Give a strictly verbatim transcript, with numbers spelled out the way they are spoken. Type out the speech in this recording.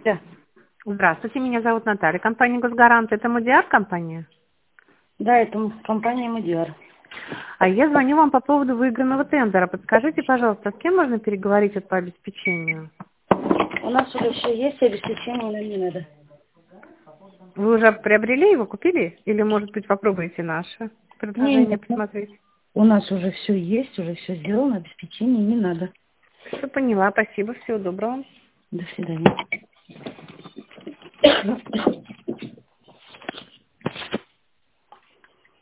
Да. Здравствуйте, меня зовут Наталья, компания «Госгарант». Это Модиар компания? Да, это компания Модиар. А я звоню вам по поводу выигранного тендера. Подскажите, пожалуйста, с кем можно переговорить вот по обеспечению? У нас уже все есть, обеспечение нам не надо. Вы уже приобрели его, купили? Или, может быть, попробуете наше Не, предложение нет, посмотреть? у нас уже все есть, уже все сделано, обеспечение не надо. Все поняла, спасибо, всего доброго. До свидания.